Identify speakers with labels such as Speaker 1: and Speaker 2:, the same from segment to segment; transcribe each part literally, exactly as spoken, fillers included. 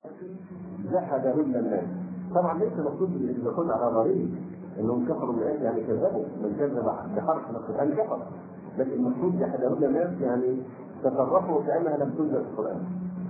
Speaker 1: جحدهن الناس. طبعا ليس مقصود بالدخول على ضريب انهم كفروا بالآيات يعني كذبوا، من كذب بحرف من القرآن كفر، لكن المقصود جحدهن الناس يعني تصرفوا كأنها لم تنزل في القرآن.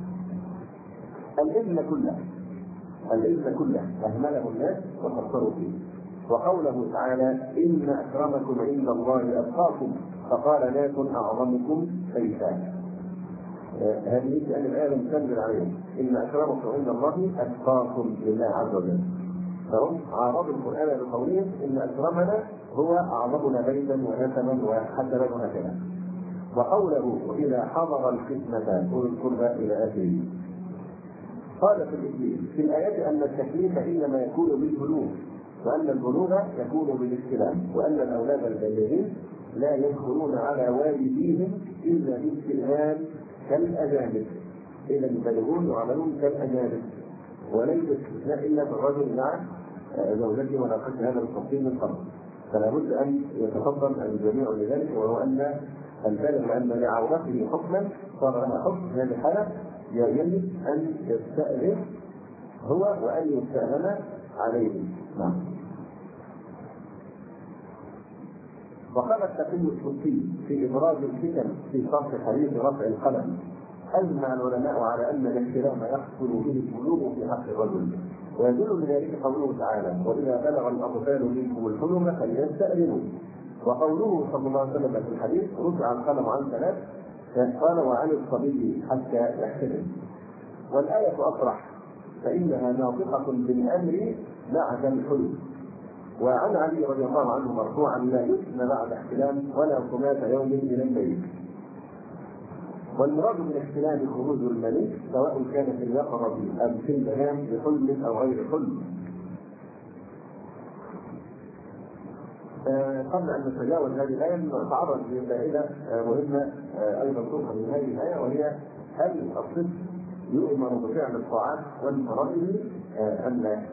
Speaker 1: الإذن كله الإذن كله أهمله الناس وكفروا فيه. وقوله تعالى إن أكرمكم عند الله أتقاكم فقال ناس أعظمكم سيفا. هذه لأن الآية لم تنزل عليهم إن أكرمكم عند الله أتقاكم لله عز وجل، فهم عارضوا القرآن بقولهم إن أكرمنا هو أعظمنا بيتا ونسبا وحسبا وهكذا. وقوله وإذا حضر القسمة أولي القربى إلى آخره. قال في الإنجيل في الآيات أن التكليف إنما يكون بالبلوغ، وأن البلوغ يكون بالاستلام، وأن الأولاد البالغين لا يدخلون على والديهم إلا باستئذان كالأجانب. إذا البالغون يعملون كالأجانب، وليس استثناء إلا في الرجل مع زوجته، ولا قد هذا التفصيل من قبل. فلا بد أن يتفضل الجميع لذلك، وهو أن البالغ أن لعورته حكما صار لها حكم في هذه الحالة يجب أن يستأذن هو وأن يستأذن عليه. نعم. وقال التقي السدي في إبراز الفتن في شرح حديث رفع القلم أجمع العلماء على أن الاحترام يحصل به البلوغ في حق الرجل، ويدل لذلك قوله تعالى وإذا بلغ الأطفال منكم الحلم فليستأذنوا، وقوله صلى الله عليه وسلم في الحديث رفع القلم عن ثلاث قال وعن الصبي حتى يحتلم. والآية أصرح فإنها ناطقة بالأمر بعد الحلم. وعن علي رضي الله عنه مرفوعا لا يسمى بعد احتلام ولا صمات يوم من الليل. والمراد بالاحتلام خروج المني سواء كان في اليقظة أم في المنام بحلم أو غير حلم. آه قبل أن نتجاوز هذه الآية نتعرض لفائدة آه مهمة آه أيضا تؤخذ من هذه الآية، وهي هل الطفل يؤمر بفعل الطاعات والفرائض آه أم لا؟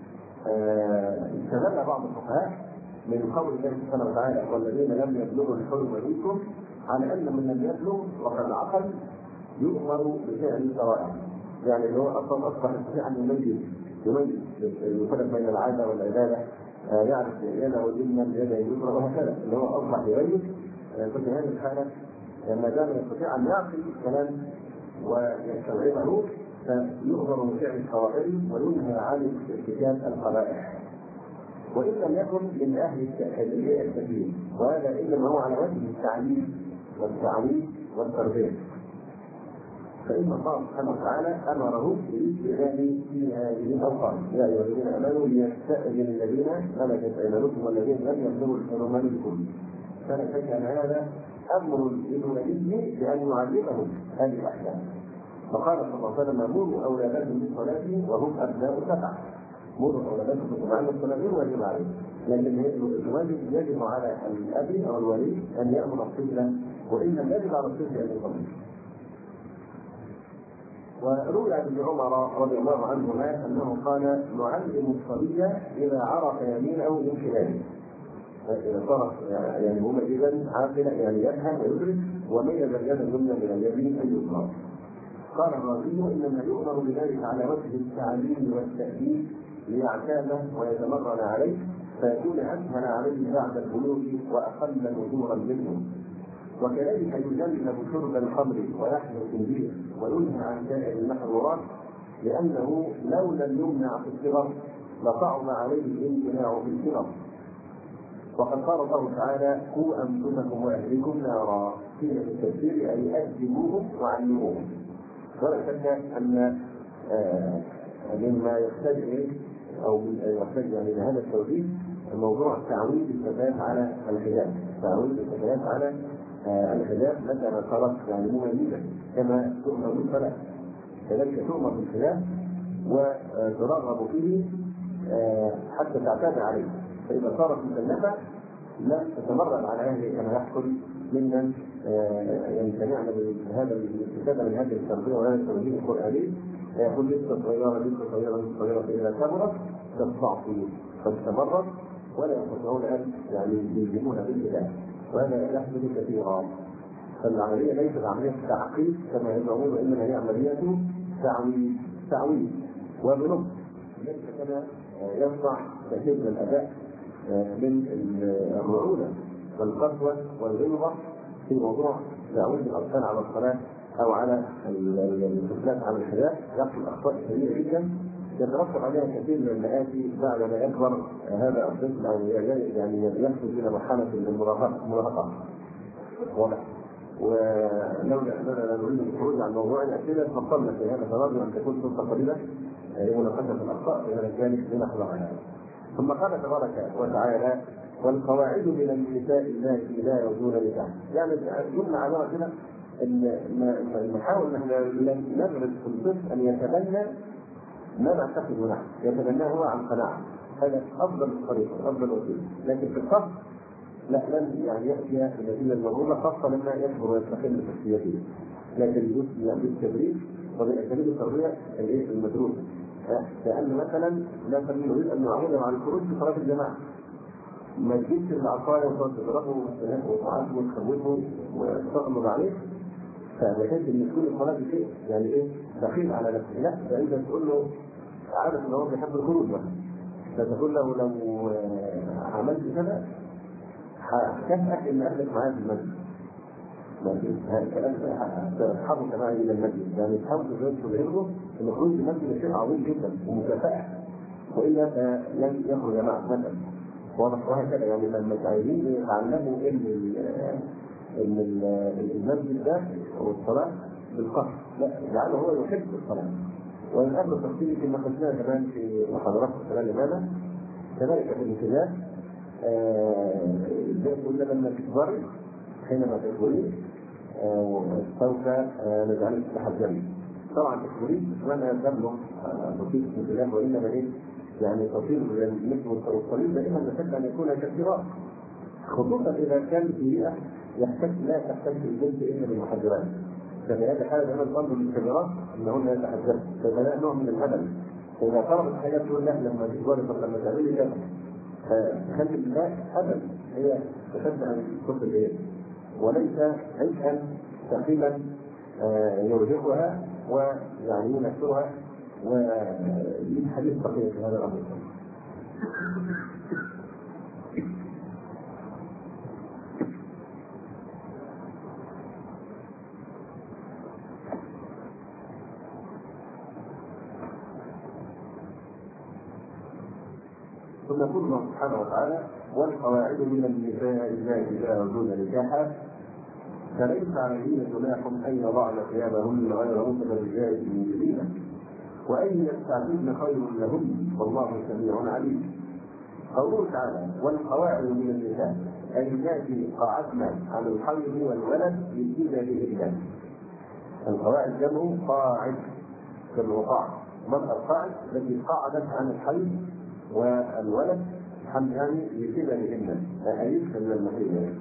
Speaker 1: استدل بعض الفقهاء من قول الله سبحانه وتعالى والذين لم يبلغوا الحلم منكم على أن من لم يبلغ وقد عقل يؤمر بفعل الفرائض، يعني اللي هو أصلا أصبح يستطيع أن يميز يميز يفرق بين العادة والعبادة، يعرف يده واليمنى بيده اليسرى وهكذا، اللي هو أصبح يميز. في هذه الحالة ما دام يستطيع أن يعقل الكلام ويستوعبه فيؤمر بفعل الفرائض وينهى عن ارتكاب القبائح. وإن لم يكن من أهل التأكيد التكليف، وهذا إنما هو على وجه التعليم والتعويض والتربية، فإن الله سبحانه وتعالى أمره بالاستئذان في هذه الأوقات يا أيها الذين آمنوا ليستأذن الذين ملكت أيمانكم والذين لم يبلغوا الحلم منكم. فلا شك أن هذا أمر للولي بأن يعلمهم هذه الأحكام. فقال صلى الله عليه وسلم مروا أولادكم بالصلاة وهم أبناء سبع. مروا أولادكم مع الصلاة واجب عليه، لكن الواجب يجب على الأب أو الولي أن يأمر الطفل، وإن لم يجب على الطفل أن يصلي. وروي عن ابن عمر رضي الله عنهما أنه قال نعلم الصبي إذا عرف يمينه من شماله، إذا صار يعني مميزا عاقلا يعني يفهم ويدرك وميز اليد اليمنى من اليمين اليسرى. قال الرازي انما يؤمر بذلك على وجه التعليم والتأديب ليعتاده ويتمرن عليه فيكون اسهل عليه بعد البلوغ واقل نفورا منه. وكذلك يجنب شرب الخمر ولحم الخنزير وينهى عن سائر المحظورات، لانه لو لم يمنع في الصغر لصعب عليه الامتناع في الكبر. وقد قال الله تعالى قوا انفسكم واهلكم نارا، قيل في التفسير اي ادبوهم وعلموهم. ولا شك ان آه مما يحتاج او يحتاج يعني لهذا التوحيد موضوع تعويد الفتيات على الحجاب، تعويد الفتيات على آه الحجاب متى ما صارت يعني مميزه كما تؤمر بالصلاه، كذلك تؤمر بالحجاب وترغب فيه آه حتى تعتاد عليه، فاذا صارت مكلفه لا تتمرد على اهله كما يحصل ممن يمتنعن بهذا الاستفاده من هذه التربيه وهذا التوجيه القراني، يقول لسه صغيره لسه صغيره لسه صغيره فاذا كبرت تستعصي فتتمرد ولا يستطيعون ان يعني يلزمونها بالكتاب، وهذا يحدث كثيرا. فالعمليه ليست عمليه تعقيد كما يزعمون، وانما هي عمليه تعويض، بالتعويض وبنص ليس كما يصنع كثير من الاباء من الرعونه والقسوه والغلظه في موضوع تعويض الاطفال على الصلاه او على الطفلات على الحياه، يحصل اخطاء كبيره جدا يترتب عليها كثير من المآسي بعد ما يكبر هذا الطفل او يعني يصل الى مرحله المراهقه. واضح؟ ولولا اننا لا نريد الخروج عن موضوع الاسئله فضلنا في هذا فنرجو ان تكون فرصه قريبه لمناقشه الاخطاء في هذا الجانب لنحظى عنها. ثم قال تبارك وتعالى: والقواعد من النساء اللاتي لا يرجون نكاحا. يعني قلنا على كده ان نحاول ان نغرس في الطفل ان يتبنى ما نعتقده نحن، يتبناه هو عن قناعه، هذا افضل الطريقه افضل وسيله. لكن في القصد لا لن يعني ياتي النتيجه المرغوبه خاصه لما يكبر ويستقل شخصيته، لكن يجوز يعني بالتدريب وبالاساليب التربيه الايه المدروسه. لان مثلا مثلا نريد ان نعوده على الخروج في صلاه الجماعه، ما تجيبش العصايه وتقعد تضربه وتعاتبه وتخوفه وتغمض عليه فبحيث ان يكون الصلاه شيء يعني ايه دخيل على نفسه. لا، فانت تقول له عارف ان هو بيحب الخروج مثلا، فتقول له لو عملت كذا هكافئك ان اهلك معايا في المسجد. لكن هذا الكلام تحرك معي الى المسجد، يعني تحاول تظهره ان الخروج من المسجد شيء عظيم جدا ومكافاه، والا لن يخرج معك مثلا. واضح؟ وهكذا يعني لما عايزين يتعلموا ان ان المسجد ده والصلاه بالقصد، لا لعله هو يحب الصلاه. ومن اهل التفصيل كما قلنا زمان في محاضرات الصلاه لماذا؟ كذلك في الامتلاك زي ما قلنا لما تكبري حينما تكبرين سوف نجعلك تتحجبي. طبعا تكبرين وانا تبلغ بسيط الامتلاك وانما ايه؟ يعني تصير النسبه والصليب دائما نحب ان يكون كثيرا، خصوصا اذا كان في بيئه يحتاج لا تحتاج الجنس الا بالمحجبات. ففي هذه الحاله لما الامر للكبيرات انهن يتحجبن، فبناء نوع من الهدم. فاذا طلبت الحياه تقول لا لما تكبري طب لما تعملي كذا خلي بالله ابدا، هي تشد عن كل الايه وليس عيشا ثقيلا يرهقها ويعني ينكرها. ولي حديث بقيه في هذا الامر. ثم يقول الله سبحانه وتعالى: والقواعد من النساء اللاتي لا يرجون نكاحا فليس عليهن جناح ان يضعن ثيابهن غير متبرجات بزينة وان يستعففن خير لهن والله سميع عليم. قوله تعالى: والقواعد من النساء اي اللاتي قاعدن عن الحيض والولد للإذن بهن. القواعد جمع قاعد كالوقاع، من القاعد التي قاعدت عن الحيض والولد يعني لكبرهن أهيك من المحيط،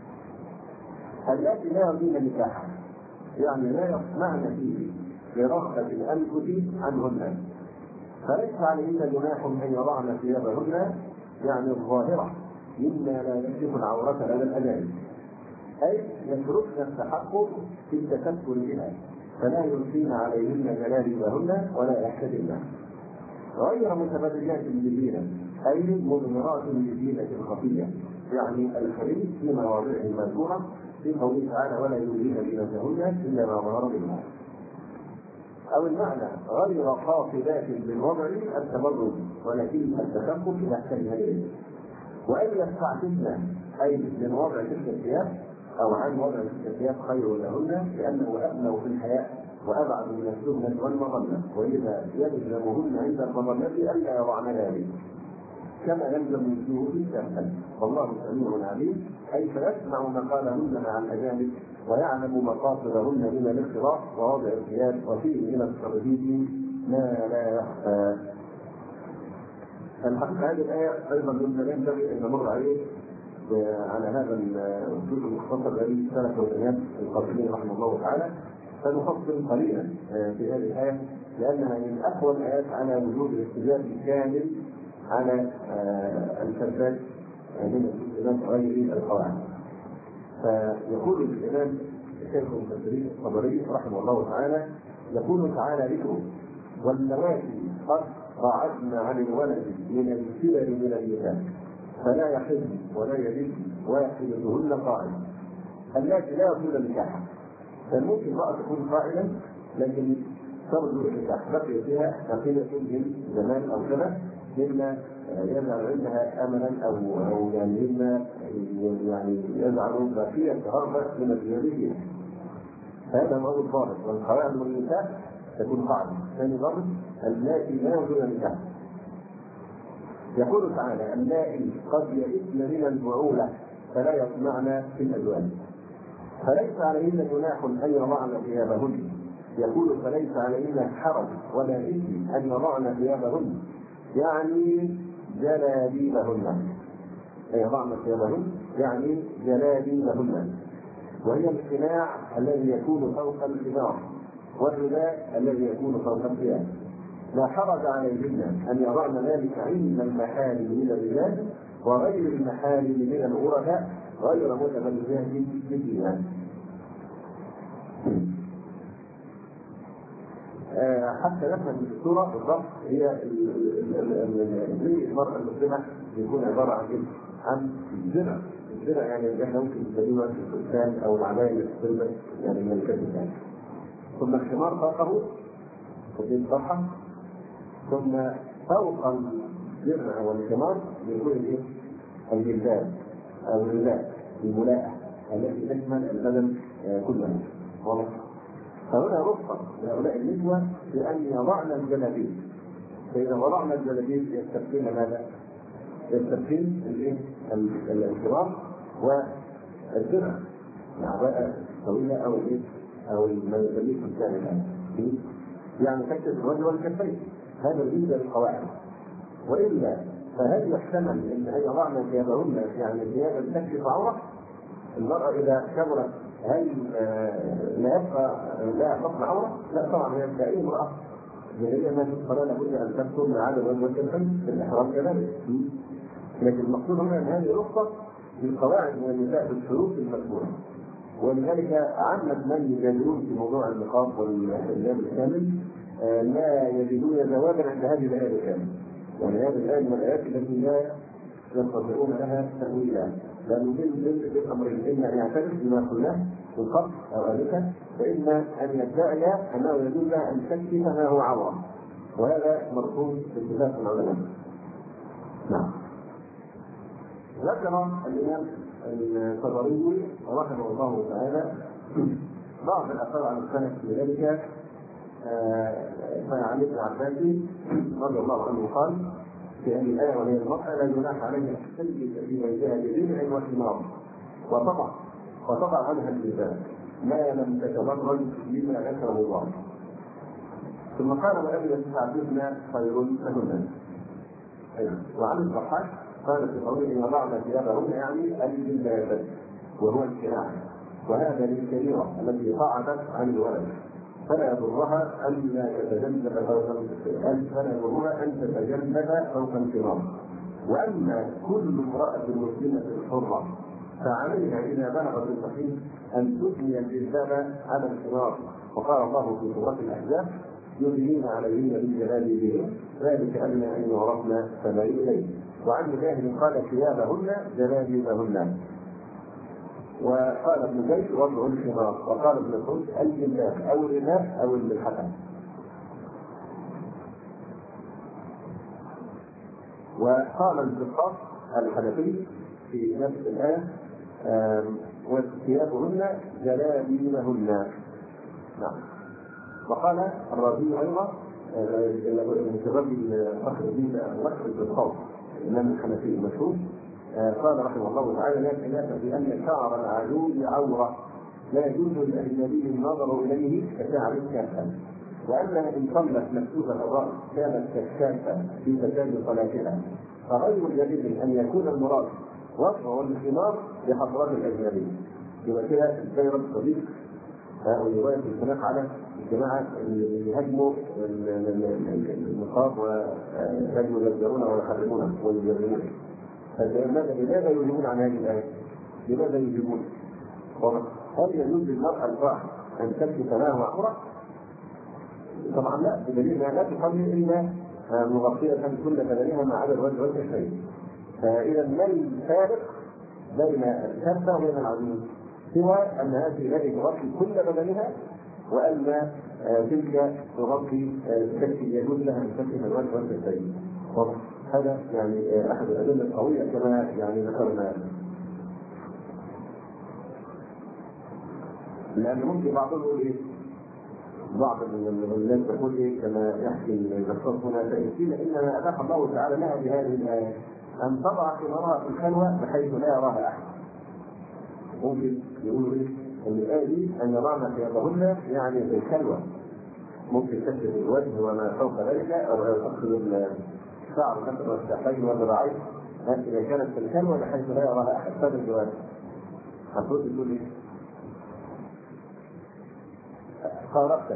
Speaker 1: التي لا يرضين نكاحا يعني لا يصنعن فيه برغبة الأنفس عنهن، فليس عليهن جناح أن يضعن ثيابهن يعني الظاهرة مما لا يكشف العورة لدى الأجانب، أي يتركن التحقق في التكسر بها فلا يلقين عليهن جلابيبهن ولا يحتجبن، غير متبرجات بزينة أي مظهرات لزينة خفية يعني الحريص في مواضعه المذكورة في قوله تعالى: ولا يبدين زينتهن إلا ما ظهر منها. أو المعنى غير قاصدات بالوضع التبرج ولكن التشقق يحتاجها إليه. وأن يستعففن أي من وضع تلك الثياب أو عن وضع تلك الثياب خير لهن لأنه أبلغ في الحياة وأبعد من السنة والمظلة، وإذا يلزمهن عند المظلة ألا يضعن ذلك كما يلزم وجوه في السهل. والله سميع عليم أي فيسمع مقالهن مع الأجانب ويعلم مقاصدهن من الاختلاط ووضع الثياب وفيه من الترديد ما لا يخفى. الحقيقة هذه الآية أيضا مما ينبغي أن نمر عليه على هذا الجزء المختصر الذي سلكه الإمام القاسمي رحمه الله تعالى، فنفصل قليلا في هذه الآية لأنها من أقوى الآيات على وجود الاستدلال الكامل على الفساد من الاستدلال غير القواعد. فيقول الإمام الشيخ المفسرين الطبري رحمه الله تعالى: يقول تعالى ذكره واللواتي قد بعدن عن الولد من الكبر من النساء فلا يحل ولا يجد واحدتهن قائم. اللاتي لا يطول النكاح، فممكن امرأة تكون قائلا لكن ترجو النكاح، بقي فيها بقية من زمان أو سنة مما يجعل عندها أملا أو أو يعني مما يعني يجعل بقية هربة من الجاهلية. هذا هو الضابط، والقواعد من النكاح تكون قاعدة. ثاني ضابط اللاتي لا يطول النكاح. يقول تعالى اللائي قد يئسن من البعولة فلا يطمعن في الأزواج فليس عليهن جناح أن يضعن ثيابهن. يقول فليس عليهن حرج ولا إثم أن يضعن ثيابهن، يعني جلابيبهن. يضعن ثيابهن يعني جلابيبهن، وهي القناع الذي يكون فوق الخمار والرداء الذي يكون فوق الثياب. لا حرج عليهن أن يضعن ذلك عند المحارم من الرجال وغير المحارم من الغرباء غير متبرجات بالديان. حتى نفهم في الصورة بالضبط هي المرأة المسلمة يكون عبارة عن عن الزنا. الزنا يعني احنا ممكن نستخدمها في الفستان أو العباية اللي تلبس يعني من الكتف، ثم الخمار فوقه وفي طرحة، ثم فوق الجرع والخمار يكون الايه؟ الجلباب او الرداء الملاءة التي تشمل البدن كله. واضح؟ فهنا رخصة لهؤلاء النسوة بأن يضعن الجلابيب، فإذا وضعنا الجلابيب يستبقين ماذا؟ يستبقين الايه؟ الخمار والدرع، العباءة الطويلة او الايه؟ او ما يسميه الانسان الان، يعني تكتب الرجل والكفين. هذا بالنسبه للقواعد. والا فهل يحتمل ان هي يضعن ثيابهن يعني ثيابا تكشف عوره؟ المراه اذا كبرت هل لا يبقى لا بطن عوره؟ لا طبعا، هي كأي امراه جاهليه ما فلا لابد ان تكتب ما عدا الرجل والكفين في الاحرام كذلك. لكن المقصود هنا ان هذه رخصه للقواعد من النساء بالشروط المذكوره، ولذلك عامة من يجادلون في موضوع النقاب والحجاب الكامل لا يجدون جوابا عند هذه الآية الكاملة. يعني هذه الآية من الآيات التي لا يستطيعون لها تأويلا، لأنه من الأمرين إما أن يعترف بما قلناه من قبل أو آنفا، وإما أن يدعي أنه يجوز أن تكشف ما هو عورة، وهذا مرفوض باتفاق العلماء. نعم. ذكر الإمام الطبري رحمه الله تعالى بعض الآثار عن السلف لذلك. فعن ابن عباس رضي الله عنه قال في هذه الآية وهي المرأة لا جناح عليها أن تلبس في بيتها بدرع وثمار وتضع وتضع عنها اللباس ما لم تتبرج بما ذكره الله. ثم قال وأن يستعبدن خير لهن. وعن الضحاك قال في قوله وضعنا ثيابهن يعني الجلباب وهو الكناع، وهذا للكبيرة التي صعدت عن الولد فلا يضرها ان لا تتجنب فوق فلا يضرها ان تتجنب فوق الكرام. واما كل امراه مسلمه حره فعليها اذا بلغت المحيط ان تثني الجلباب على الكرام، وقال الله في سوره الاحزاب يدنين عليهن من جلابيبهن ذلك ادنى ان يعرفن فلا يؤذين. وعن مجاهد قال ثيابهن جلابيبهن. وقال ابن زيد وضع الخمار، وقال ابن مسعود الجلباب او الرداء او الملحفه. وقال الزقاق الحنفي في نفس الايه وثيابهن جلابيبهن. نعم. وقال الرازي ايضا من شباب فخر الدين فخر الزقاق الامام الحنفي المشهور قال رحمه الله تعالى لا خلاف في ان شعر العجوز عوره لا يجوز للاجنبي النظر اليه كشعر الكافه، وانها ان صلت مكتوبه الراس كانت كالكافه في فساد صلاتها، فغير جديد ان يكون المراد وضع الخمار لحضرات الاجنبي. يبقى كده الدائره الصديق وروايه الخلاف على الجماعه اللي يهاجموا النقاب ويهاجموا يزجرونه ويحرمونه ويجرمونه. فلماذا لماذا يجيبون عن هذه الآية؟ لماذا يجيبون؟ هل يجوز للمرأة الواحدة أن تكشف له عورة؟ طبعا لا، بدليل لا تصلي الا مغطيه كل بدنها ما عدا الوجه والكفين. فاذا ما الفارق بين الكفه وبين العجوز؟ سوى ان هذه التي تغطي كل بدنها، وان تلك تغطي التي يجوز لها ان تكشف الوجه والكفين. هذا يعني احد الادله القويه كما يعني ذكرنا. لان ممكن بعضهم يقول ايه؟ بعض الناس يقول ايه كما يحكي الدكتور هنا فإن انما اباح الله تعالى لها بهذه الايه ان تضع ثمارها في الخلوه بحيث لا يراها احد. ممكن يقولوا ايه؟ ان الايه دي ان يضعن ثيابهن يعني في الخلوه، ممكن تكشف الوجه وما فوق ذلك، او تاخذ الشعر مثلا والساقين والذراعين، اذا كانت في الخلوه بحيث لا يراها احد. هذا الجواب. هتقول تقول ايه؟ خارقت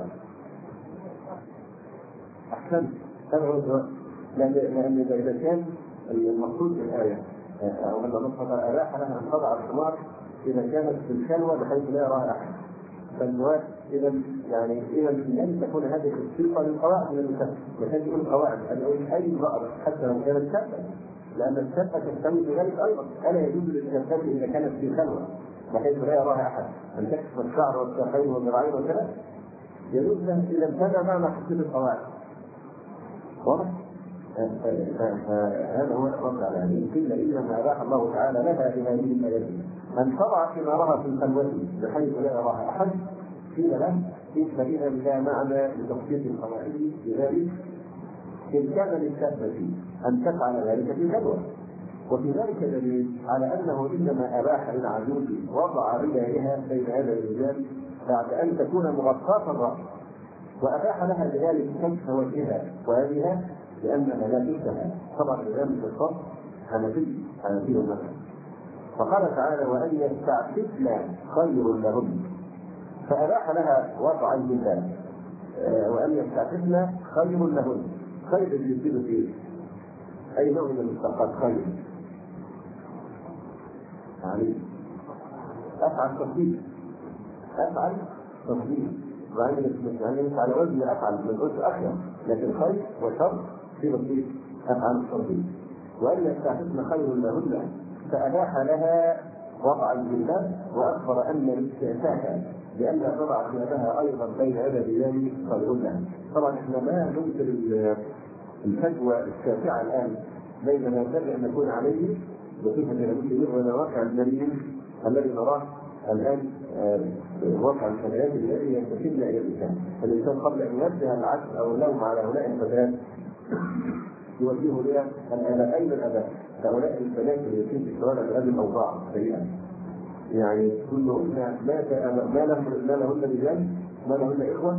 Speaker 1: احسنت. لان لان اذا كان المقصود في الايه او ان الله اباح لها ان تضع الثمار اذا كانت في الخلوه بحيث لا يراها احد، فالجواب اذا يعني اذا لن تكون هذه الصفه للقواعد من المكتب، وكان يقول القواعد ان يقول اي امراه حتى لو كانت شابه، لان الشابه تهتم بذلك ايضا. الا يجوز للشابه اذا كانت في خلوه بحيث لا يراها ااحد ان تكشف الشعر والساقين والذراعين وكذا، يجوز لها اذا انتهى معنى تحديد القواعد. واضح؟ هذا هو الرد على هذه الكلمه. انما اباح الله تعالى لها بهذه الايات ان تضع ثمارها في الخلوه بحيث لا يراها احد. قيل له كيف اذا لا معنى لتخصيص القواعد بذلك؟ ان كان للشابه ان تفعل ذلك في خلوه، وفي ذلك دليل على انه انما اباح للعجوز وضع ردائها بين هذا الرجال بعد ان تكون مغطاه الراس، واباح لها بذلك كشف وجهها وهذه لانها لا تنتهى. طبعا الامام في الصف حنفي حنفي مثلا. فقال تعالى وان يستعففن خير لهن، فاباح لها وضع المثال وان يستعففن خير لهن. خير اللي يصير فيه اي نوع من المشتقات خير؟ يعني افعل تصديق، افعل تصديق يعني مش على وزن افعل من وزن اخر، لكن خير وشر في تصديق افعل تصديق. وان يستعففن خير لهن فاباح لها وضع الجلباب، واخبر ان الاستعفاف لان تضع ثيابها ايضا بين يدي الرجال خير لها. طبعا احنا ما ننكر الفجوه الشاسعه الان بين ما ينبغي ان نكون عليه بصفه المسلمين وما واقع الدليل الذي نراه الان واقع الفتيات التي ينتسبن الى الانسان. فالانسان قبل ان يوجه العدل او اللوم على هؤلاء الفتيات يوجهه الى الاباء. اين الاباء؟ هؤلاء البنات اللي يتم في الشوارع بهذه الاوضاع السيئه، يعني كلهن مات ما لهم ما لهن رجال، ما لهن اخوه،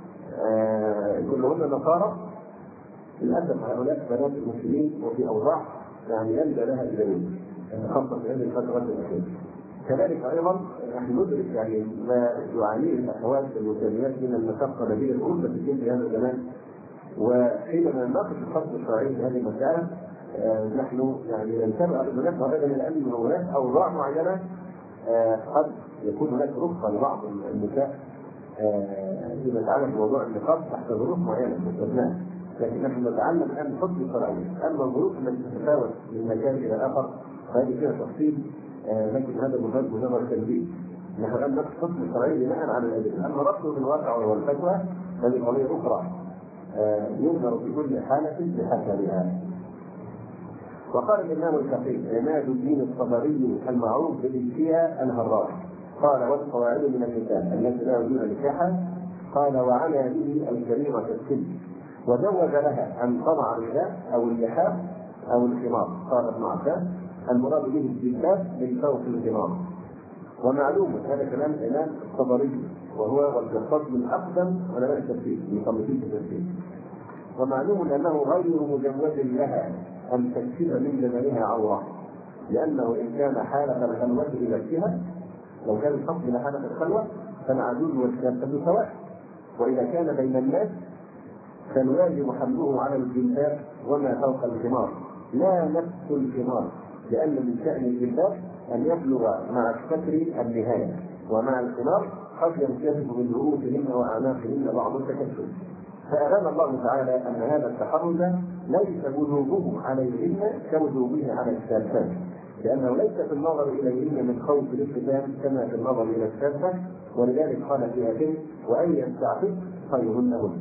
Speaker 1: آه كلهن نصارى. للاسف هؤلاء بنات المسلمين وفي اوضاع يعني يلجا لها الجميع، خاصه في هذه الفتره الاخيره. كذلك ايضا نحن ندرك يعني ما يعانيه الاخوات المسلمات من المشقه التي الامه في هذا الزمان، وحينما نناقش الفصل الشرعي في هذه المساله آه نحن يعني ننتبه هناك هذا من الامن هناك اوضاع معينه آه قد يكون هناك رخصه لبعض النساء آه فيما يتعلق بموضوع النقاط تحت ظروف معينه مستثناه، لكن نحن نتعلم الان الحكم الشرعي. اما الظروف التي تتفاوت من مكان الى اخر فهذه فيها تفصيل، آه لكن هذا مجرد مجرد تنبيه. نحن الان نقص الحكم الشرعي بناء على الادله، اما ربطه بالواقع والفتوى هذه قضيه اخرى آه ينظر في كل حاله بحسبها. وقال الامام الفقيه عماد الدين الطبري المعروف بالاشتياء الهراء قال والقواعد من النساء التي لا وجود نكاحا، قال وعلى به الكبيره السن، وزوج لها ان تضع الرداء او اللحاف او الخمار. قال ابن عباس المراد به الجلباب من فوق الخمار. ومعلوم هذا كلام الامام الطبري وهو والقصاص من اقدم علماء التفسير من مصنفين التفسير. ومعلوم انه غير مجوز لها ان تكشف من بدنها عوره، لانه ان كان حاله الخلوه بنفسها، لو كان الحكم الى حاله الخلوه فالعجوز والشاب سواء، واذا كان بين الناس فالواجب حمله على الجلباب وما فوق الخمار لا نفس الخمار، لان من شان الجلباب ان يبلغ مع الستر النهايه، ومع الخمار قد ينكشف من رؤوسهن واعناقهن بعض التكشف. فأبان الله تعالى أن هذا التحرز ليس وجوبه عليهن كوجوبه على السادسات، لأنه ليس في النظر إليهن من خوف الالتزام كما في النظر إلى السادسة، ولذلك قال في هاتين وأن يستعفف خيرهن هن.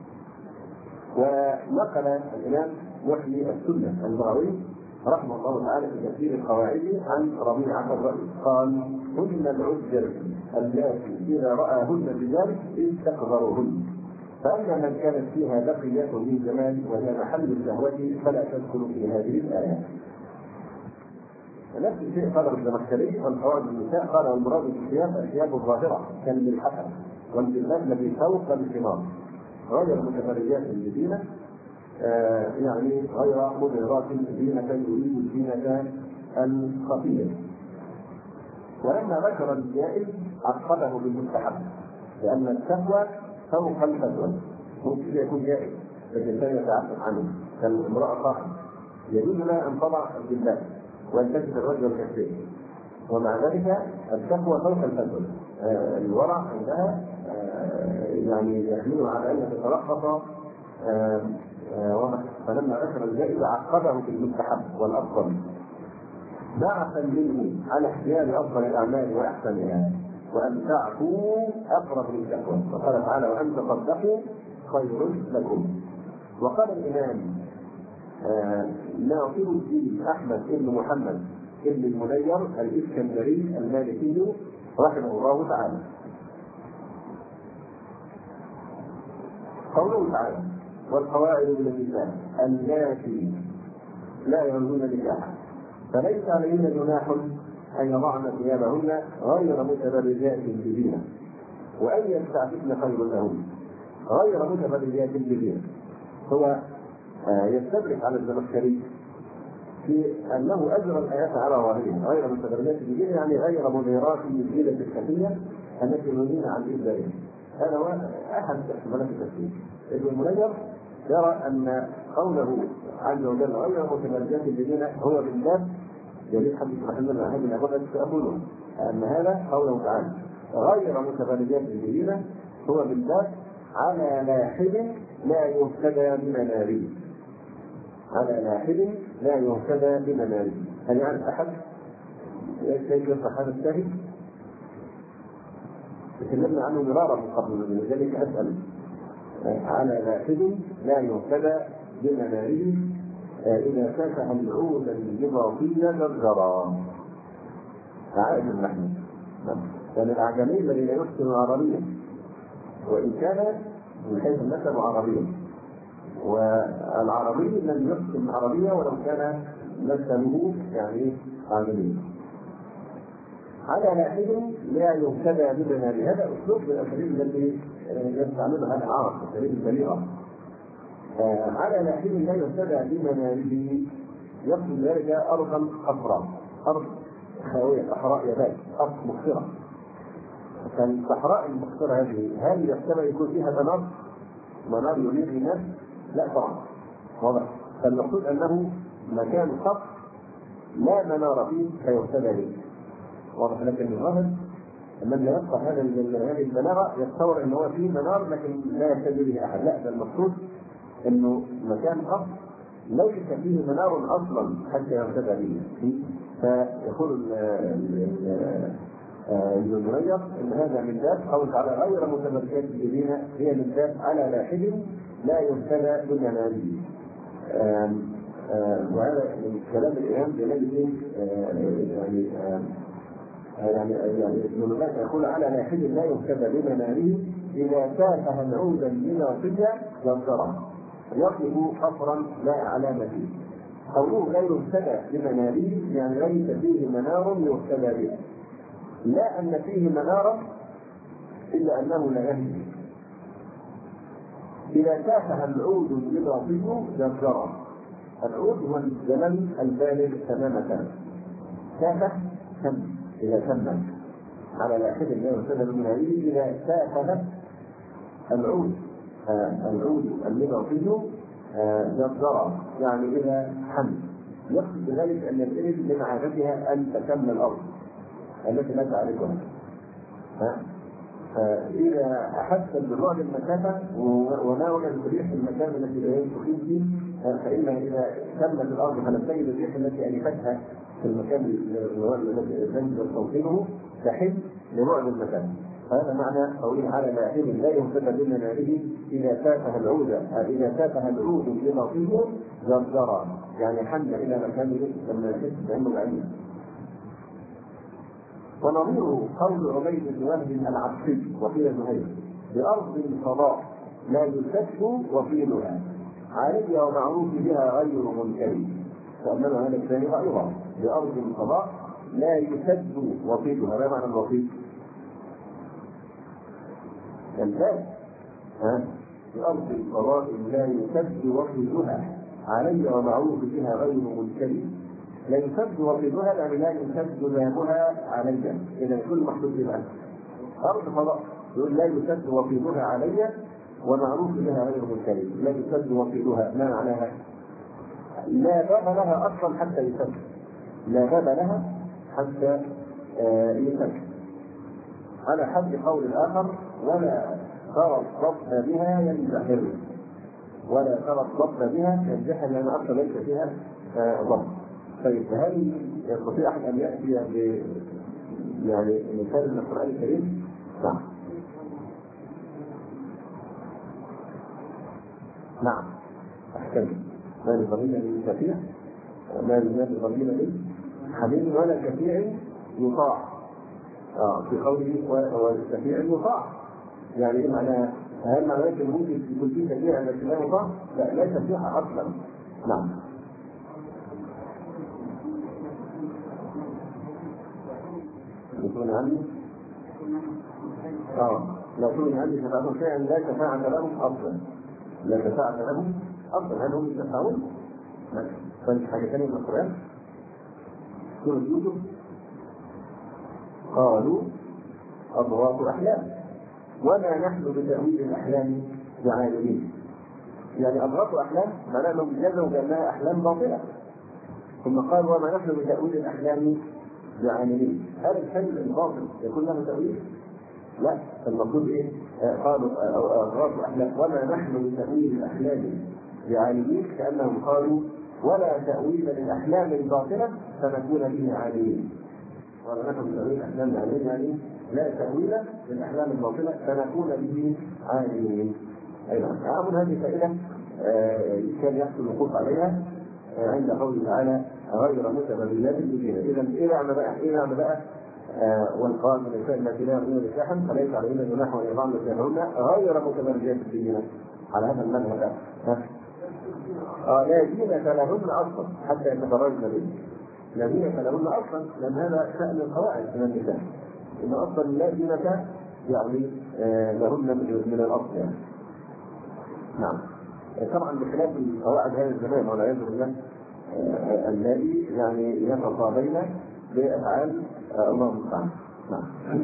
Speaker 1: ونقل الإمام محيي السنة البغوي رحمه الله تعالى في تفسير القواعد عن ربيعة الرأي قال: هن العجر اللاتي إذا رآهن بذلك استكبرهن، فأما من كانت فيها بقية من جمال وهي محل الشهوة فلا تدخل في هذه الآية. نفس الشيء قال ابن الزمخشري والقواعد النساء قال: والمراد بالثياب الثياب الظاهرة كالملحفة والجلباب الذي فوق الخمار غير متبرجات بزينة، آه يعني غير مظهرات زينة يريد الزينة الخفية. ولما ذكر الجائز عقبه بالمستحب، لأن التقوى فوق الفتوى ممكن يكون جائز لكن لا يتعفف عنه، كالامرأة صاحب يجوز لها أن تضع الجلباب وأن تجد الرجل الكثير، ومع ذلك التقوى فوق الفتوى. آه الورع عندها آه يعني يحملها على أن تترخص. آه آه فلما ذكر الجائز عقبه بالمستحب والأفضل بعثا منه على اختيار أفضل الأعمال وأحسنها، وأن تعفوا أقرب للتقوى، وقال تعالى: وأن تصدقوا خير لكم. وقال الإمام آه ناصر الدين أحمد بن محمد بن المنير الإسكندري المالكي رحمه الله تعالى قوله تعالى: والقواعد من النساء اللاتي لا يرجون نكاحا فليس عليهن جناح أن يضعن ثيابهن غير متبرجات بزينة وأن يستعففن خير لهن غير متبرجات بزينة. هو يستدرك على الزمخشري في أنه أجرى الآيات على ظاهرها غير متبرجات بزينة، يعني غير مظهرات الزينة الخفية التي يريدون عن إبدائها. هذا هو أحد احتمالات التفسير. ابن المنير يرى أن قوله عز وجل غير متبرجات بزينة هو من باب يريد حديث محمد بن عبد الله تقولون أن هذا قوله تعالى غير متبرجات بزينة هو من باب على لاحد لا يهتدى بمناره، على لاحد لا يهتدى بمناره. هل يعرف أحد كيف يصح هذا الشاهد؟ تكلمنا عنه مرارا من قبل، لذلك أسأل. على لاحد لا يهتدى بمناره إذا فتح العود الجبرطية جرجرا. عائد نحن يعني الأعجمي الذي لا يحسن عربيا، وإن كان من حيث النسب عربيا، والعربي لم يحسن عربيا ولو كان نسبه يعني عربي. على لاحد لا يهتدى بمناره، هذا أسلوب من الأساليب التي يستعملها العرب، أساليب البليغة. آه على لاحد لا يهتدى بمناره يقصد ذلك أرضا خضراء، أرض خاوية صحراء يابس، أرض مخصرة. فالصحراء المخصرة هذه هل يحتمل يكون فيها منار؟ منار يريد الناس؟ لا طبعا، واضح. فالمقصود أنه مكان خط لا منار فيه فيهتدى به، واضح. لكن الظاهر من يقطع هذا هذه المنارة يتصور أنه هو فيه منار لكن لا يهتدي به أحد. لا، ده المقصود انه مكان خاص ليس فيه منار اصلا حتى يهتدى به. فيقول ابن المنير ان هذا من باب قول تعالى غير متبرجات بزينة، هي من باب على لاحد لا يهتدى بمناره. وهذا من كلام الامام جلال يعني يعني يعني ابن المنير يقول على لاحد لا يهتدى بمناره اذا تافه العودا بناصية ينصره يطلب حفرا لا علامة فيه. قوله لا يهتدى بمناره يعني ليس فيه منار يهتدى به، لا أن فيه منارا إلا أنه لا يهدي. إذا تافه العود الإضافي ينصره. العود هو الزمن البالغ تماما، تافه تم إذا تم على لاحد لا يهتدى بمناره إذا تافه العود آه العود النظافي يصدر يعني إذا حمل. يقصد بذلك أن الإبل من عادتها أن تكمل الأرض التي لا تعرفها، فإذا أحس ببعد المسافة وما وجد الريح في المكان الذي لا يستقيم فيه فإن إذا تمت الأرض فلم تجد الريح التي ألفتها في المكان الذي تنزل توصيله تحل لبعد المسافة. هذا معنى قوله تعالى لاحم لا يهتدى من ناره إذا فاتها العود إذا فاتها العود لنصيه زرزرا، يعني حل إلى مكانه لما يحس بأنه بعيد. ونظيره قول عبيد بن وهب العبسي وقيل زهير بأرض الفضاء لا يسد وفيلها عالية ومعروف بها غير منكر، فأنما هذا الثاني رأيها بأرض الفضاء لا يسد وفيلها. ما معنى الوفيل؟ الباب ها بأرض الفضاء لا يسد وفيلها عالية ومعروف بها غير منكر. لا يسد وفيلها يعني لا يسد بابها عليا، إذا كل محدود بها أرض فضاء يقول لا يسد وفيلها عليا ومعروف بها غير منكر. لا يسد وفيلها ما معناها؟ لا باب لها أصلا حتى يسد، لا باب لها حتى يسد، على حد قول الآخر ولا ترى الضبط بها ينزحر، ولا ترى الضبط بها ينزحر لأن أصلا ليس فيها ضبط. طيب هل يستطيع أحد أن يأتي ب يعني مثال من القرآن الكريم؟ نعم نعم أحسن. ما لضمير للكثير ما لضمير للحبيب ولا كثير يطاع. آه في قوله والكثير يطاع، يعني إيه معناها؟ هل معناه ممكن يكون فيه كثير التي لا يطاع؟ لا ليس فيها أصلا. نعم يكون عندي اه لو كون عندي شفاعة شيئا لا شفاعة لهم أصلا، لا شفاعة لهم أصلا، هل هم يشفعون؟ فانت حاجة ثانية من القرآن سورة يوسف قالوا أضغاث أحلام وما نحن بتأويل الأحلام بعالمين. يعني أضغاث أحلام معناه أنهم جزوا بأنها أحلام باطلة، ثم قالوا وما نحن بتأويل الأحلام بعالمين. هذا الحلم الباطل يكون له تأويل؟ لا، المفروض إيه؟ قالوا أضغاث أحلام وما نحن بتأويل الأحلام بعالمين، كأنهم قالوا ولا تأويل للأحلام الباطلة فنكون به عالمين. ولا نحن بتأويل الأحلام بعالمين يعني لا تأويل للأحلام الباطلة فنكون به عالمين. أيضا أعمل هذه فائدة كان يحصل الوقوف عليها عند قوله تعالى غير متبرجات بالزنا. إذا إيه معنى بقى؟ إيه معنى بقى؟ والقائم من النساء التي لا يؤمنون بالسحر فليس عليهن جناح وإن يطعن نساءهن غير متبرجات بالزنا. على هذا المذهب اه لا زينة لهن أصلا حتى يتبرجن به. لا زينة لهن أصلا لأن هذا شأن القواعد من النساء، إن أصلا لا زينة يعني آه لهن من الأصل يعني. نعم طبعا بخلاف القواعد هذا الزمان والعياذ بالله الذي يعني يتطابين بأفعال الله المستعان. نعم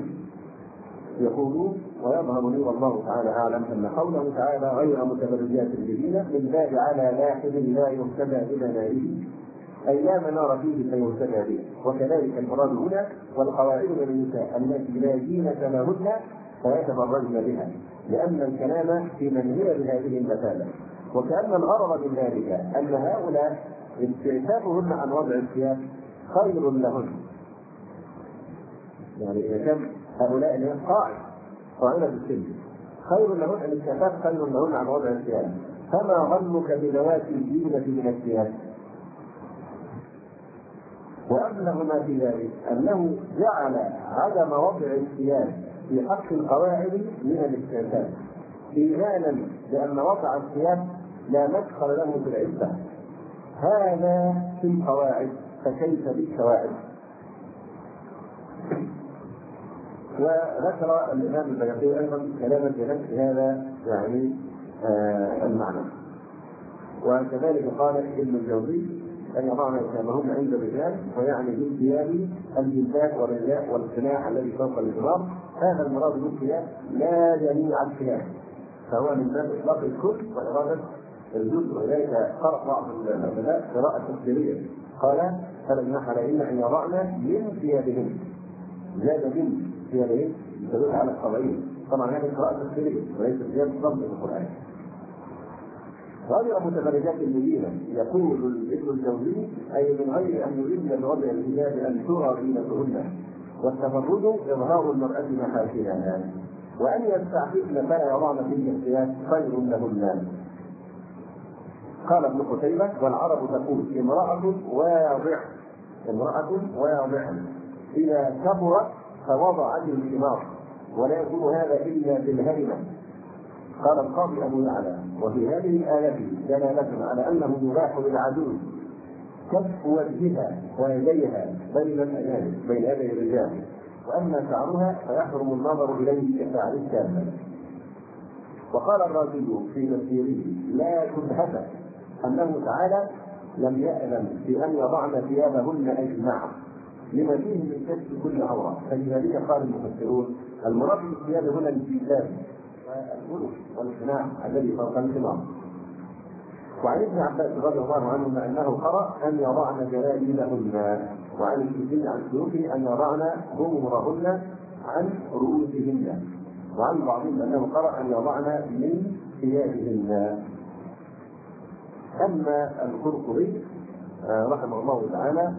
Speaker 1: يقول ويظهر لي والله تعالى أعلم أن قوله تعالى غير متبرجات بزينة من باب على لاحظ لا يهتدى إلى ناره أي لا منار فيه فيهتدى به. وكذلك المراد هنا والقواعد من النساء التي لا زينة لهن فيتبرجن بها، لأن الكلام في من هي بهذه المثابة. وكأن الغرض من ذلك أن هؤلاء استعفافهن عن وضع الثياب خير لهن. يعني إذا كان هؤلاء اللي قاعد قاعدة السن خير لهن الاستعفاف خير لهن عن وضع الثياب، فما ظنك بذوات الزينة من الثياب؟ وأبلغ ما في ذلك أنه جعل عدم وضع الثياب في حق القواعد من الاستعفاف إيمانا بأن وضع الثياب لا مدخل له في العدة. هذا في القواعد فكيف بالشواعد؟ وذكر الإمام البيهقي أيضا كلاما في نفس هذا يعني آه المعنى. وكذلك قال ابن الجوزي أن يضعن ثيابهن عند الرجال ويعني بالثياب الجلباب والرداء والقناع الذي فوق الإزار. هذا المراد بالثياب لا جميع الثياب، فهو من باب إطلاق الكل وإرادة الجزء. ولذلك قرأ بعض العلماء قراءة تفسيرية قال فلا جناح عليهن أن يضعن من ثيابهن، زاد من ثيابهن تدل على الطبيعية، طبعا هذه قراءة تفسيرية وليست زيادة ضبط في القرآن. غير متبرجات مبينة يقول ابن الجوزي أي من غير أن يريد بوضع الحجاب أن ترى زينتهن، والتبرج إظهار المرأة محاسنها، وأن يستعففن فلا يضعن في الثياب خير لهن. قال ابن قتيبة: والعرب تقول امرأة واضع امرأة واضع إذا كبرت فوضعت الثمار، ولا يكون هذا إلا بالهرمة. قال القاضي أبو يعلى: وفي هذه الآية دلالة على أنه يباح للعجوز كف وجهها ويديها بين الأجانب بين يدي الرجال، وأما شعرها فيحرم النظر إليه كشعر الشاب. وقال الرازي في تفسيره: لا شبهة أنه تعالى لم يأذن في أن يضعن ثيابهن أجمع لما فيه من كشف كل عورة، فلذلك قال المفسرون: المراد بالثياب هنا الجلباب والبلوغ والقناع الذي فوق الخمار. وعن ابن عباس رضي الله عنهما أنه قرأ أن يضعن جلابيبهن، وعن السجن عن سلوكه أن يضعن ظهورهن عن رؤوسهن، وعن بعضهم أنه قرأ أن يضعن من ثيابهن. أما القرطبي رحمه الله تعالى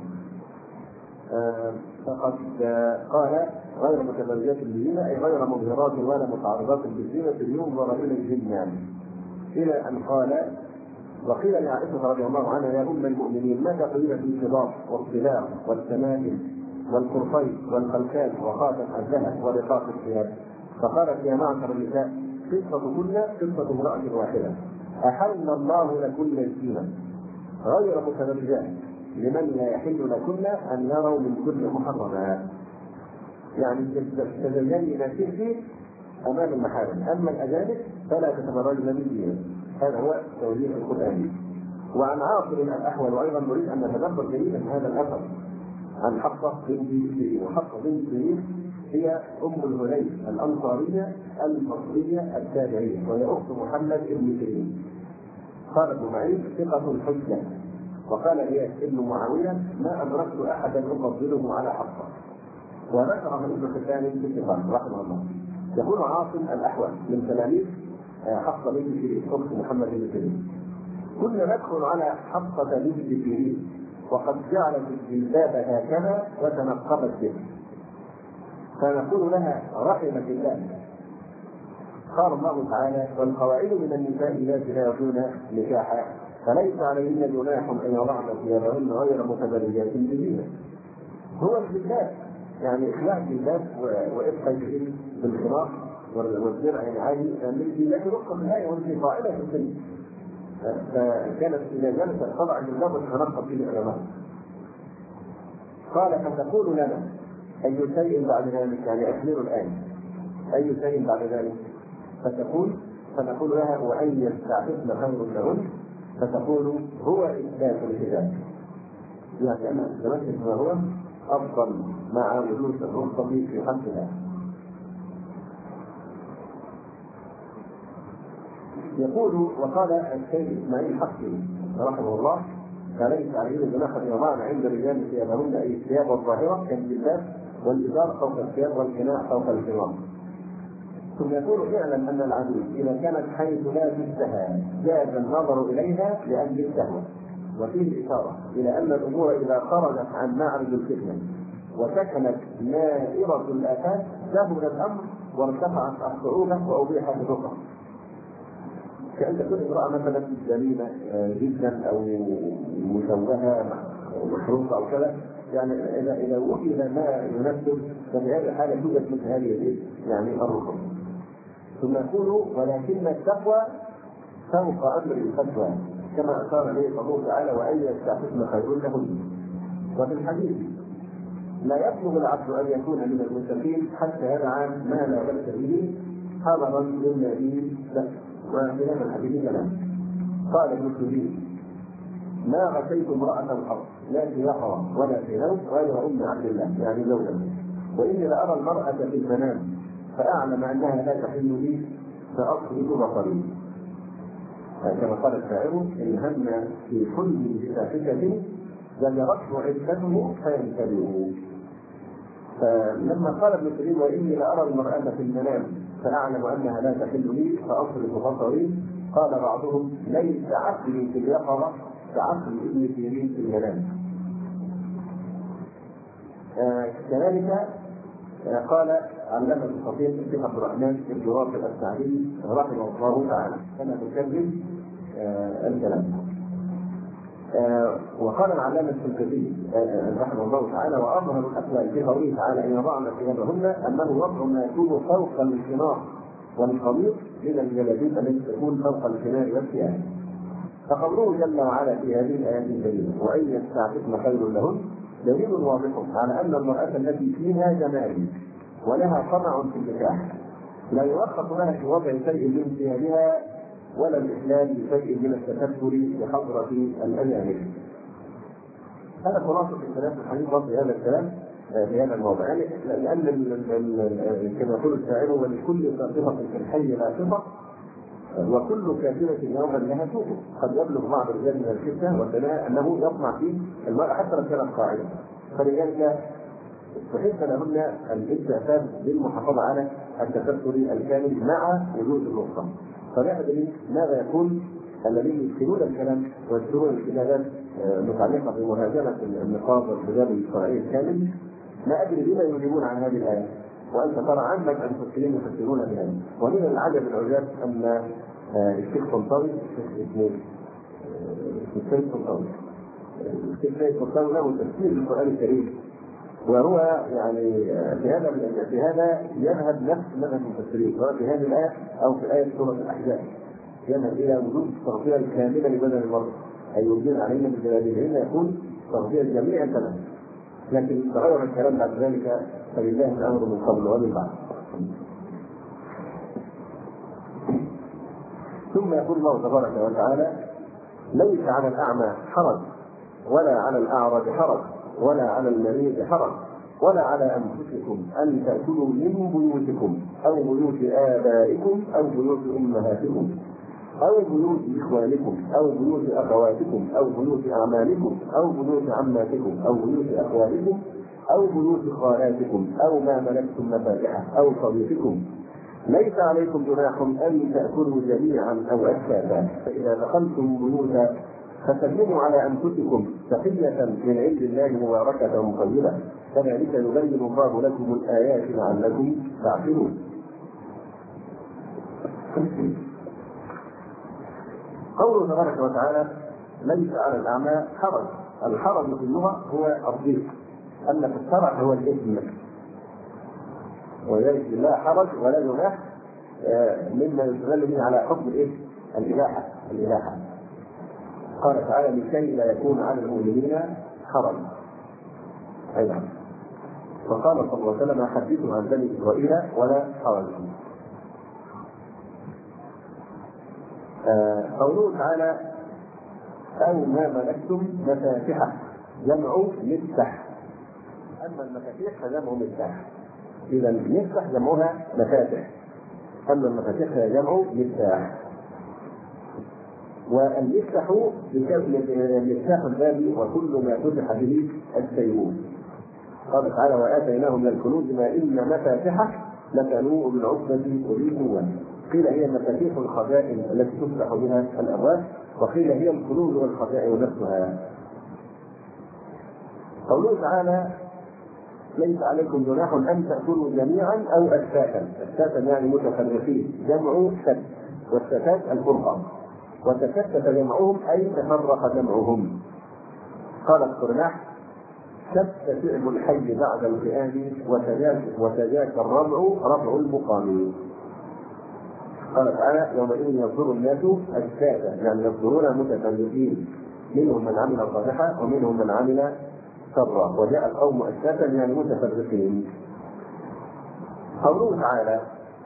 Speaker 1: فقد قال: غير متبرجات بالزينة أي غير مظهرات ولا متعرضات بالزينة ينظر إليهن، إلى أن قال: وقيل لعائشة رضي الله عنها: يا أم المؤمنين ما تقولين في الخضاب والصلاة والتمائم والقرطين والخلكان وخاتم الذهب ورقاق الثياب؟ فقالت: يا معشر النساء قصتكن قصة امرأة واحدة، أحل الله لكن الزينة غير متبرجات لمن لا يحل لكن أن يروا من كل محرمات. يعني تتزيني نفسك أمام المحارم، أما الأجانب فلا تتبرجن بالزينة. هذا هو توجيه القرآن. وعن عاصم الأحول أيضا نريد أن نتدبر جيدا هذا الأثر عن حفصة بنت سيرين. وحفصة بنت سيرين هي أم الهليل الأنصارية البصرية التابعية، وهي أخت محمد بن سيرين. قال ابن معين: ثقة حجة. وقال هي ابن معاوية: ما أدركت أحدا أفضله على حفصة. وذكر ابن حبان في الثقات رحمه الله. يقول عاصم الأحول من تلاميذ حفصة بنت سيرين أخت محمد بن سيرين: كنا ندخل على حفصة بنت سيرين وقد جعلت الجلباب هكذا وتنقبت به، فنقول لها: رحمك الله. قال الله تعالى: والقواعد من النساء اللاتي لا يرجون نكاحا فليس عليهن جناح ان يضعن ثيابهن غير متبرجات بزينة. هو الجلباب يعني اخلاع الجلباب وابقى بالخراق والزرع العالي التي رقم الآية والتي قائلة في السن، فكانت إذا جلست تضع الجلباب وتتنقب فيه العلماء. قال: فتقول لنا: أي شيء بعد ذلك؟ يعني أكمل الآية، أي شيء بعد ذلك؟ فتقول فنقول لها: وأن يستعففن خير لهن، فتقول: هو إثبات الحجاب، يعني أن التمسك ما هو أفضل مع وجود الرخصة في حقها. يقول: وقال الشيخ إسماعيل حقي رحمه الله: فليس عليه جناح أن يضعن عند الرجال ثيابهن أي الثياب الظاهرة كالجلباب والإزار فوق الثياب والقناع فوق الخمار. ثم يقول: اعلم أن العدو إذا كانت حيث لا جدها جاز النظر إليها لأجل الشهوة. وفيه إشارة إلى أن الأمور إذا خرجت عن معرض الفتنة وسكنت نائرة الآفات سهل الأمر وارتفعت الصعوبة وأبيحت الرقى. كأن تكون امرأة مثلا جميلة جدا أو مشوهة أو مشروطة أو كذا، يعني إذا إذا وجد ما يناسب ففي هذه الحالة توجد مثل هذه يعني الرقى. ثم يقول: ولكن التقوى فوق أمر الفتوى كما أشار إليه الله تعالى: وأن يستعففن خير لهن. وفي الحديث: لا يطلب العبد أن يكون من المتقين حتى يدعى ما لا بأس به حضرا للنبي له. وفي هذا الحديث كلام. قال ابن سيرين: ما غشيت امرأة الحق لا في يقظة ولا في نوم غير أم عبد الله، يعني زوجته، وإني لأرى المرأة في المنام فأعلم أنها لا تحل لي فأصرف بصري. كما قال الشاعر: إن هم في كل بفاحشة زجرته عدته فينتبه. فلما قال ابن سيرين: وإني لأرى المرأة في المنام فأعلم أنها لا تحل لي فأصرف بصري. قال بعضهم ليس عقلي في اليقظة كعقل ابن سيرين في المنام. آه كذلك آه قال علامة الخطيب الشيخ عبد الرحمن بن رافع السعدي رحمه الله تعالى كما تكمل آه الكلام. آه وقال العلامة الشنقيطي آه رحمه الله تعالى وأظهر الأقوال في قوله تعالى إن وضعنا ثيابهن أنه وضع ما يكون فوق الخمار والقميص من الجلابيب التي تكون فوق الخمار والثياب. فقوله جل وعلا في هذه الآيات الكريمة وإن يستعففن خير لهن دليل واضح على أن المرأة التي فيها جمال ولها طمع في النكاح لا يوفق لها في وضع شيء من ثيابها ولا الإحلال بشيء من التكبر بحضرة الأجانب. هذا خلاصة الكلام في الحديث في هذا الكلام في هذا الموضوع، يعني لأن كما يقول الشاعر ولكل صفة في الحي لا صفة وكل كافرة يوما لها سوء. قد يبلغ بعض الرجال من الفتنة والثناء أنه يطمع في المرأة حتى لو كانت قاعدة، فلذلك فحيث لهن الاستعفاف بالمحافظة على التكبر الكامل مع وجود النقطة. فنحن ماذا يكون الذين يدخلون الكلام ويذكرون الكتابات متعلقة بمهاجمة النقاط والحجاب الشرعي الكامل ما أدري بما يجيبون عن هذه الآية، وأنت ترى عنك أن تفكرين يفكرون بها. ومن العجب العجاب أن الشيخ طنطاوي الشيخ اثنين الشيخ طنطاوي الشيخ طنطاوي له تفسير القرآن الكريم، وهو يعني في هذا في هذا يذهب نفس مذهب المفسرين سواء في هذه الآية أو في آية سورة الأحزاب، يذهب إلى وجود التغطية الكاملة لبدن المرء أي يوجد علينا بالجلابيب يكون تغطية جميع البدن. لكن تغير الكلام بعد ذلك فلله الأمر من قبل ومن بعد. ثم يقول الله تبارك وتعالى ليس على الأعمى حرج ولا على الأعرج حرج ولا على المريض حرج ولا على أنفسكم أن تأكلوا من بيوتكم أو بيوت آبائكم أو بيوت أمهاتكم أو بيوت إخوانكم أو بيوت أخواتكم أو بيوت أعمالكم أو بيوت عماتكم أو بيوت أخوالكم أو بيوت خالاتكم أو ما ملكتم مفاتحه أو صديقكم. ليس عليكم جناح أن تأكلوا جميعا أو أشتاتا، فإذا دخلتم بيوتا فسلموا على أنفسكم تحية من عند الله مباركة طيبة، كذلك يبين الله لكم الآيات لعلكم تعقلون. قوله تبارك وتعالى ليس على الأعمى حرج. الحرج في اللغة هو الضيق، أما في الشرع هو الإثم، ولذلك لا حرج ولا جناح مما يستدل به على حكم الإثم الإباحة الإباحة. قال تعالى لكي لا يكون على المؤمنين حرج. أيضا فقال صلى الله عليه وسلم حدثوا عن بني إسرائيل ولا حرج. قوله تعالى أو ما ملكتم مفاتحه جمع مفتاح، أما المفاتيح فجمع مفتاح، إذا المفتاح جمعها مفاتح، أما المفاتيح فجمع مفتاح. والمفتاح مفتاح الباب وكل ما فتح به السيوف. قال تعالى وآتيناهم من الكنوز ما إن مفاتحه لتنوء بالعصبة أولي القوة. قيل هي مفاتيح الخزائن التي تفتح بها الأبواب، وقيل هي الكنوز والخزائن نفسها. قوله تعالى ليس عليكم جناح أن تأكلوا جميعا أو أشتاتا، أشتاتا يعني متفرقين، جمع شت، والشتات الفرقة، وتشتت جمعهم أي تفرق جمعهم. قال الصرناح شت فعل الحي بعد القيام وتجاك الربع ربع المقام. قال تعالى يومئذ يصدر الناس أشتاتا، يعني يصدرون متفرقين، منهم من عمل صالحا ومنهم من عمل شرا، وجاء القوم أشتاتا يعني متفرقين. قوله تعالى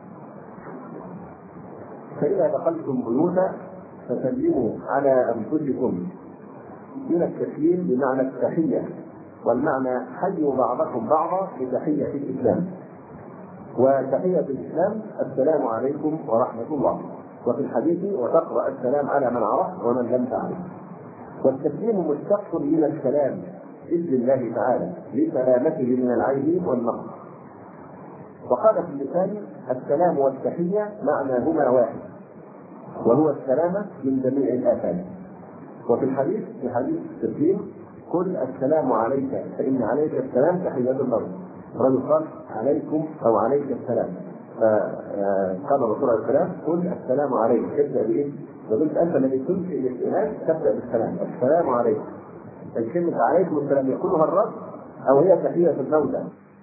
Speaker 1: فإذا دخلتم بيوتا فسلموا على أنفسكم، من التسليم بمعنى التحية، والمعنى حيوا بعضكم بعضا بتحية الإسلام، وتحية الإسلام السلام عليكم ورحمة الله، وفي الحديث وتقرأ السلام على من عرف ومن لم تعرف. والتسليم مشتق من السلام بإذن الله تعالى لسلامته من العيب والنقص. وقال في اللسان السلام والتحية معناهما واحد، وهو السلامة من جميع الآفات. وفي الحديث في حديث التسليم قل السلام عليك فإن عليك السلام تحية الأرض. الرجل قال عليكم أو عليك السلام، فقال الرسول عليه السلام قل السلام عليك، ابدأ بإيه؟ وقلت أنت الذي تنشئ الاستئناس تبدأ بالسلام، السلام عليكم. الكلمة عليكم السلام يقولها الرب أو هي تحية الموتى.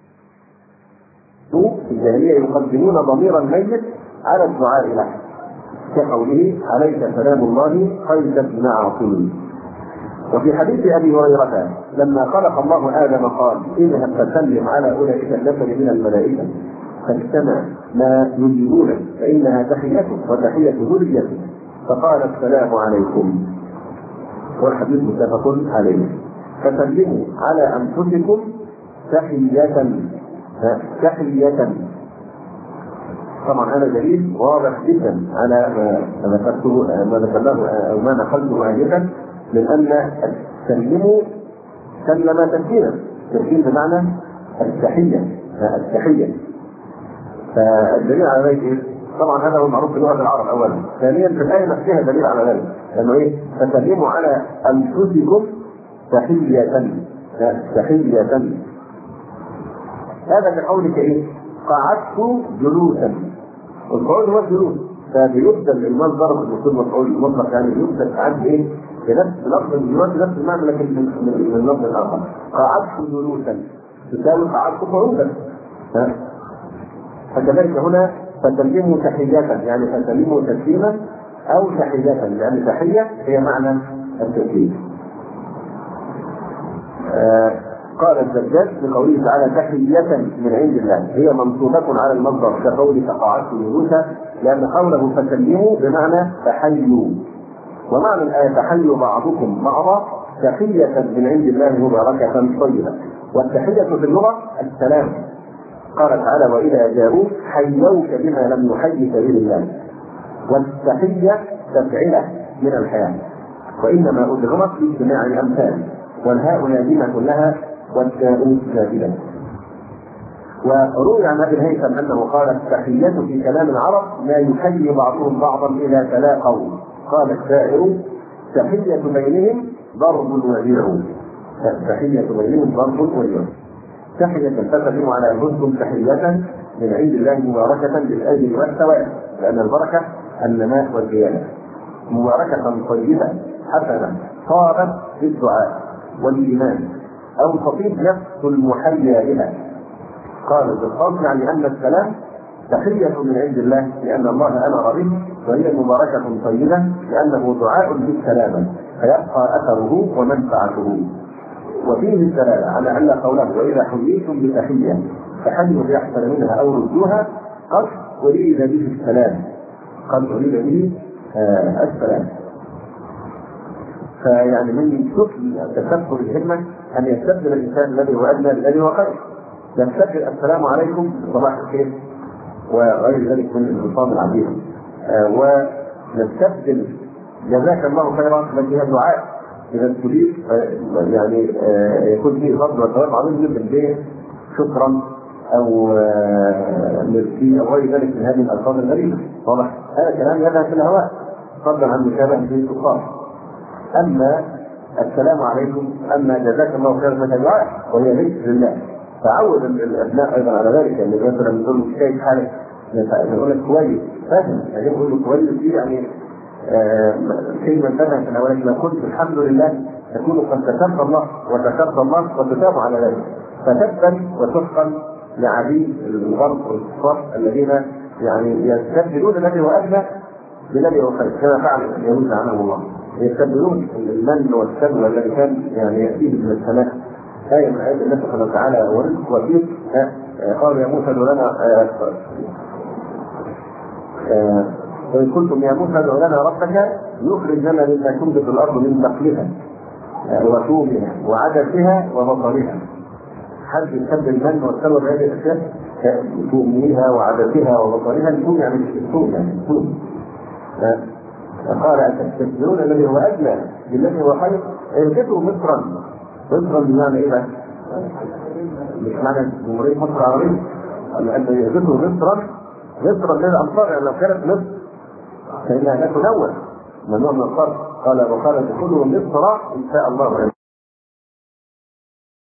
Speaker 1: في الجاهلية يقدمون ضمير الميت على الدعاء له، كقوله عليك سلام الله خير بن عاصم. وفي حديث أبي هريرة لما خلق الله آدم قال اذهب فسلم على أولئك النفر من الملائكة فاجتمع ما يجيبونه فإنها تحيته وتحية ذريته، فقال السلام عليكم، والحديث متفق عليه. فسلموا على أنفسكم تحية تحية. طبعا هذا دليل واضح جدا على ما ذكرته ما ذكرناه او ما نقلته آنفا من ان سلموا سلم تسليما، تسليم بمعنى التحية التحية. فالدليل على ذلك طبعا هذا هو المعروف في لغة العرب اولا. ثانيا في الآية نفسها دليل على ذلك، لانه ايه؟ فسلموا على انفسكم تحية تحية. هذا كقولك ايه؟ قعدت جلوسا، والقول هو الجلوس، فبيبدل المصدر بوصول مفعول المطلق، يعني بيبدل عن ايه؟ بنفس لفظ الجلوس نفس المعنى لكن من اللفظ الاخر. قعدت جلوسا تساوي قعدت قعودا. فكذلك هنا فسلموا تحية، يعني فسلموا تسليما او تحية، يعني تحية هي معنى التسليم. آه قال الزجاج بقوله تعالى تحية من عند الله هي منصوبة على المصدر كقوله قعدت جلوسا، لأن قوله فسلموا بمعنى تحيوا، ومعنى الآية تحيوا بعضكم بعضا تحية من عند الله مباركة طيبة. والتحية في اللغة السلام، قال تعالى وإذا جاءوك حيوك بما لم يحيك به الله، والتحية تفعلة من الحياة، وإنما أدغمت في اجتماع الأمثال، والهاء لازمة لها والتاء زائدة. وروي عن ابي الهيثم انه قال التحية في كلام العرب ما يحيي بعضهم بعضا اذا تلاقوا. قال الشاعر تحية بينهم ضرب وجيع، تحية بينهم ضرب وجيع. تحية تسلم على انفسكم تحية من عند الله مباركة بالاجر والثواب، لان البركة النماء والزيادة، مباركة طيبة حسنة صارت بالدعاء والايمان أو تطيب نفس المحيا إلى. قال بالقول يعني أن السلام تحية من عند الله لأن الله أمر به، وهي مباركة طيبة لأنه دعاء بالسلامة فيبقى أثره ومنفعته. وفيه الدلالة على أن قوله وإذا حييتم بتحية فحيوا بأحسن منها أو ردوها قد أريد به السلام، قد أريد به آه السلام. فيعني من كثر تكثر الهمة أن يستبدل الإنسان الذي هو أدنى بالذي هو خير. يستبدل السلام عليكم صباح الخير وغير ذلك من الانتصام العديد، آه ونستبدل جزاك الله خيرا التي هي الدعاء إذا استجيب آه يعني آه يكون فيه فضل وثواب عظيم جدا، شكرا أو ميرسي أو غير ذلك من هذه الألفاظ الغريبة. واضح؟ هذا كلام يذهب في الهواء فضلا عن مشابهة الكفار. أما السلام عليكم، أما جزاك الله خيرا مثل دعاء وهي ذكر لله. فعود الأبناء أيضا على ذلك، يعني مثلا نقول له كيف حالك؟ نقول لك كويس، فاهم؟ يعني نقول له كويس دي يعني كلمة فاهم، ولكن قلت الحمد لله تكون قد تشكر الله وتشكر الله وتتابع على ذلك. فتبا وشكرا لعبيد الغرب والكفار الذين يعني يستبدلون الذي هو أدنى بالذي هو خير، كما فعل اليهود عنهم الله، يستبدلون المن والسلوى الذي كان يعني يأتيه من السماء. آية من آيات الله سبحانه وتعالى ورزق وفيه قالوا يا موسى ادع لنا وإن كنتم يا موسى ادع لنا ربك يخرج لنا مما تنبت الأرض من بقلها وثومها وعدسها وبصرها. حد يستبدل المن والسلوى بهذه الأشياء، ثومها وعدسها وبصرها، الثوم يعني مش الثوم يعني الثوم. قال أتستبدلون الذي هو أدنى بالذي هو خير؟ اهبطوا مصرا. مصرا بمعنى إيه بقى؟ مش معنى جمهورية مصر العربية، لأن يهبطوا مصرا مصر من الأمصار، يعني لو كانت مصر فإنها لا تنوع، ممنوع من الصرف. قال وقال ادخلوا مصر إن شاء الله.